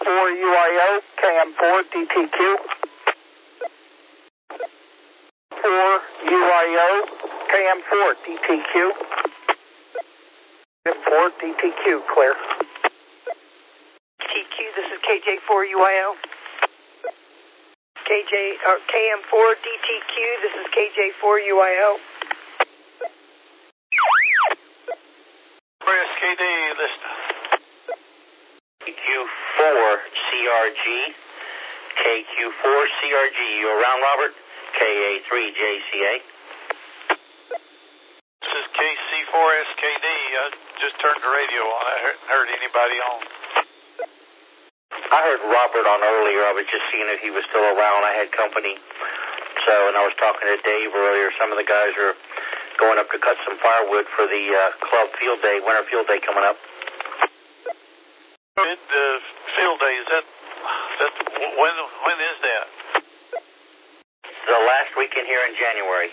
KA4UIO, KM4DTQ. 4UIO, KM4DTQ. KM4DTQ, clear. TQ, this is KJ4UIO. KM4DTQ, this is KJ4UIO. SKD, listen. KQ4CRG, KQ4CRG, you around, Robert? KA3JCA. This is KC4SKD. I just turned the radio on. I hadn't heard anybody on. I heard Robert on earlier. I was just seeing if he was still around. I had company. And I was talking to Dave earlier. Some of the guys are going up to cut some firewood for the club field day, winter field day coming up. Field day, is that when is that? The last weekend here in January.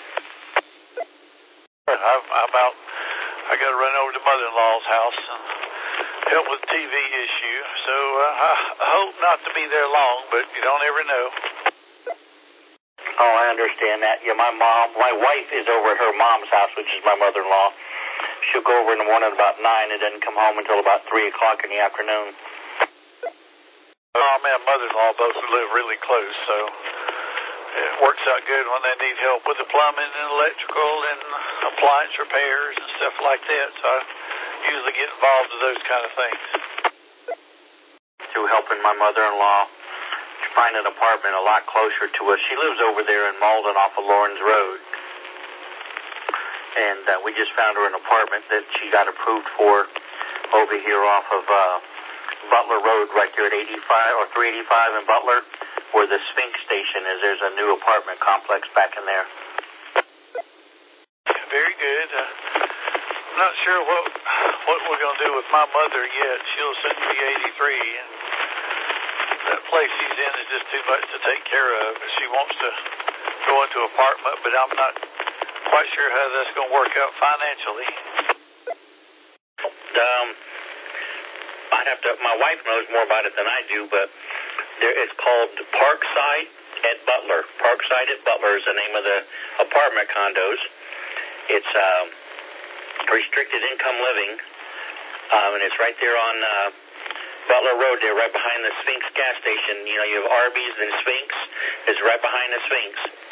I got to run over to mother-in-law's house and help with the TV issue. So I hope not to be there long, but you don't ever know. Oh, I understand that. Yeah, my wife is over at her mom's house, which is my mother-in-law. She'll go over in the morning about 9 and doesn't come home until about 3 o'clock in the afternoon. Mom and mother-in-law both live really close, so it works out good when they need help with the plumbing and electrical and appliance repairs and stuff like that. So I usually get involved with those kind of things. Through helping my mother-in-law to find an apartment a lot closer to us. She lives over there in Malden off of Lawrence Road. And we just found her an apartment that she got approved for over here off of Butler Road right there at 85 or 385 in Butler, where the Sphinx station is. There's a new apartment complex back in there. Very good. I'm not sure what we're going to do with my mother yet. She'll soon be 83, and that place she's in is just too much to take care of. She wants to go into an apartment, but I'm not quite sure how that's going to work out financially. My wife knows more about it than I do, but it's called Parkside at Butler. Parkside at Butler is the name of the apartment condos. It's restricted income living, and it's right there on Butler Road there, right behind the Sphinx gas station. You know, you have Arby's and Sphinx. It's right behind the Sphinx.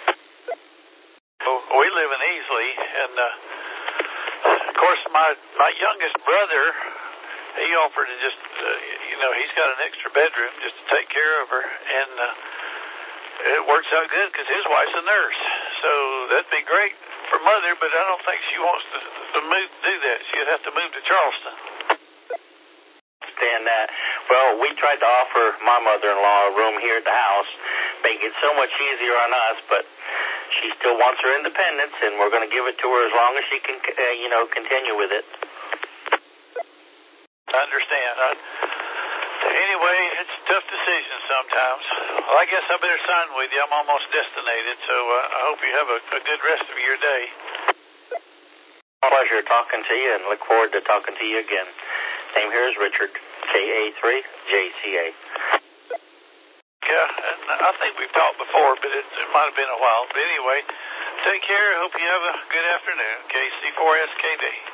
We live in Easley, and of course my youngest brother, he offered to just, he's got an extra bedroom just to take care of her, and it works out good because his wife's a nurse. So that'd be great for Mother, but I don't think she wants to move to do that. She'd have to move to Charleston. Understand that. Well, we tried to offer my mother-in-law a room here at the house, make it so much easier on us, but she still wants her independence, and we're going to give it to her as long as she can, continue with it. I understand. Anyway, it's a tough decision sometimes. Well, I guess I better sign with you. I'm almost destinated, so I hope you have a good rest of your day. Pleasure talking to you, and look forward to talking to you again. Name here is Richard, KA3JCA. Yeah, and I think we've talked before, but it might have been a while. But anyway, take care. Hope you have a good afternoon. KC4SKD.